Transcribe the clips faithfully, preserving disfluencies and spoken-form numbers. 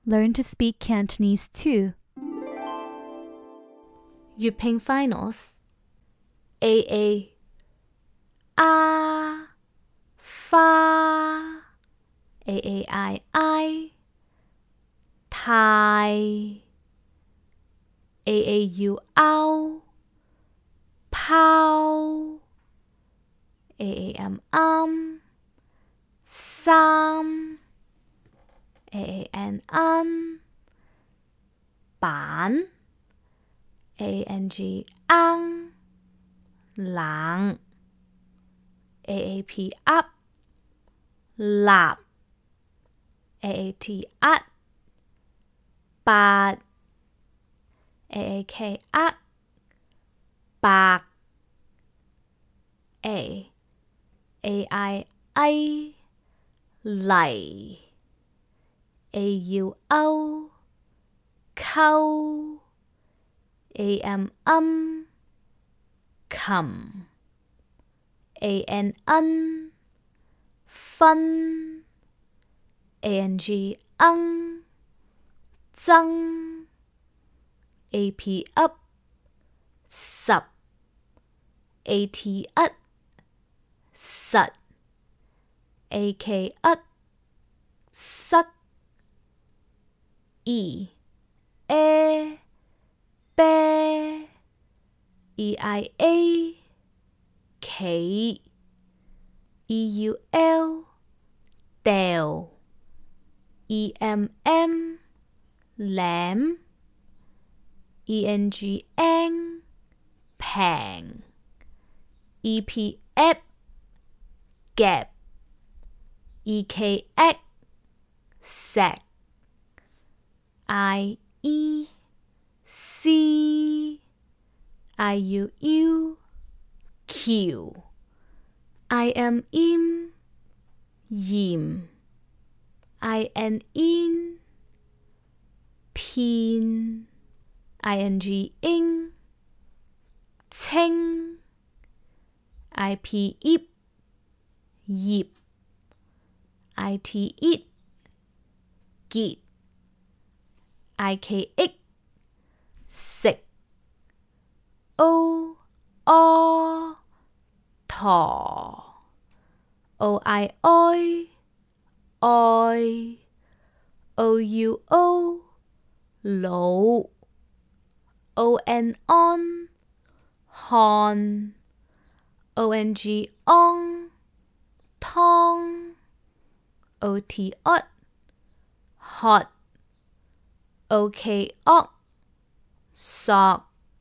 Learn to speak Cantonese too. 粵拼 Finals A A 啊花 A A I I 太 A A U 凹拋 A A M 啱三 A A N N 板 A N G 啱冷 A A P up 立 A A T 呃八 A A K 呃白 A A I I 嚟 A U 歐溝 A M âm琴 A N N 分 A N G 鶯爭 A P up 十 A T 呃實 A K 呃塞 E A 啤 E I A 企 E U L 掉 E M M 舐 E N G N 平 E P F 夾 E K X 石 I E C I U U 橋 I M M 鹽 I N N 片 I N G ing 清 I P ip 葉 I T it 結 I K X 食 O O 駝 O I I愛 O U O 老 O N on 看 O N G on 湯 O T ot 學 O K ok 索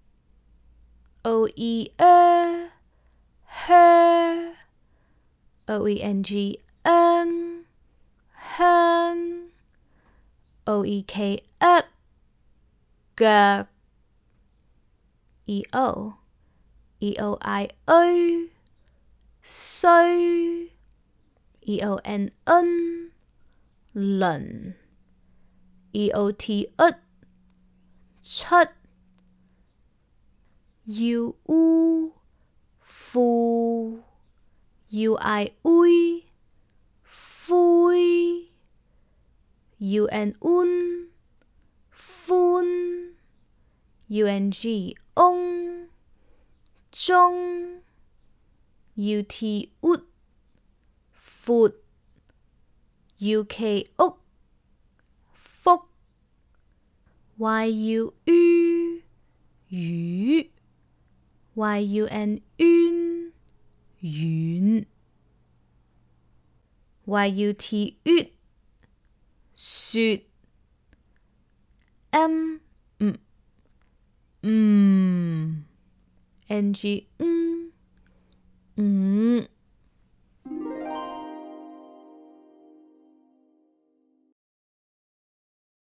O E er 靴 O E N G eng 香 O E K up 腳 E O E O I O 衰 E O N N 輪 E O T ut 出 U U 褲 U I U 灰 U N Un 歡 U N G ung 中 U T ut 闊 U K uk 福 Y U U 魚 Y U N N 遠 Y U T ut 雪 M M M N G 嗯嗯